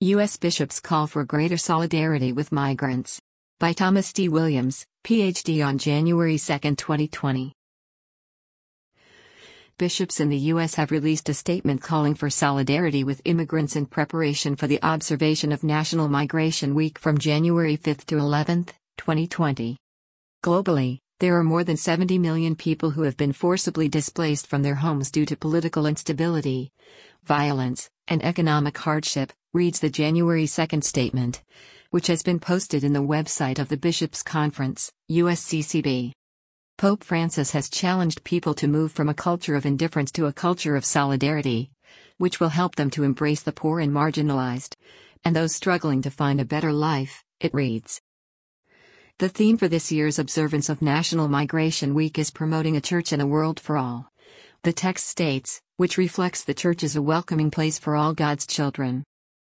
U.S. bishops call for greater solidarity with migrants. By Thomas D. Williams, Ph.D. on January 2, 2020. Bishops in the U.S. have released a statement calling for solidarity with immigrants in preparation for the observation of National Migration Week from January 5 to 11, 2020. Globally, there are more than 70 million people who have been forcibly displaced from their homes due to political instability, violence, and economic hardship, reads the January 2 statement, which has been posted in the website of the Bishops' Conference, USCCB. Pope Francis has challenged people to move from a culture of indifference to a culture of solidarity, which will help them to embrace the poor and marginalized, and those struggling to find a better life, it reads. The theme for this year's observance of National Migration Week is promoting a church and a world for all. The text states, which reflects the church as a welcoming place for all God's children.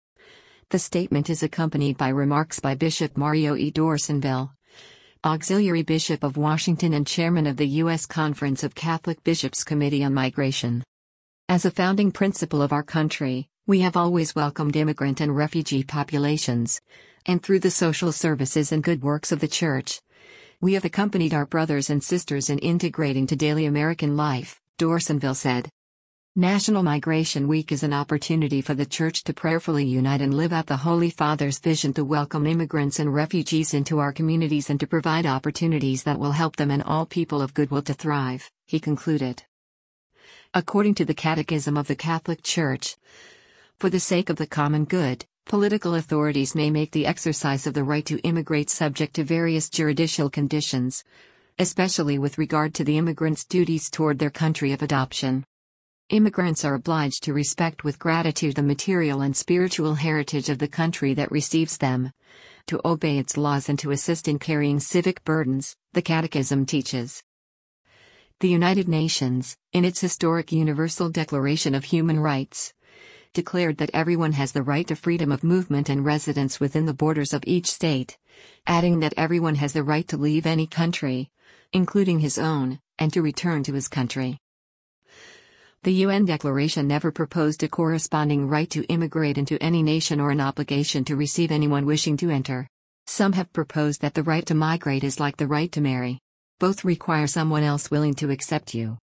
The statement is accompanied by remarks by Bishop Mario E. D'Orsonville, Auxiliary Bishop of Washington and Chairman of the U.S. Conference of Catholic Bishops Committee on Migration. As a founding principle of our country, we have always welcomed immigrant and refugee populations, and through the social services and good works of the Church, we have accompanied our brothers and sisters in integrating to daily American life, D'Orsonville said. National Migration Week is an opportunity for the Church to prayerfully unite and live out the Holy Father's vision to welcome immigrants and refugees into our communities and to provide opportunities that will help them and all people of goodwill to thrive, he concluded. According to the Catechism of the Catholic Church, for the sake of the common good, political authorities may make the exercise of the right to immigrate subject to various juridical conditions, especially with regard to the immigrant's duties toward their country of adoption. Immigrants are obliged to respect with gratitude the material and spiritual heritage of the country that receives them, to obey its laws and to assist in carrying civic burdens, the Catechism teaches. The United Nations, in its historic Universal Declaration of Human Rights, declared that everyone has the right to freedom of movement and residence within the borders of each state, adding that everyone has the right to leave any country, including his own, and to return to his country. The UN Declaration never proposed a corresponding right to immigrate into any nation or an obligation to receive anyone wishing to enter. Some have proposed that the right to migrate is like the right to marry. Both require someone else willing to accept you.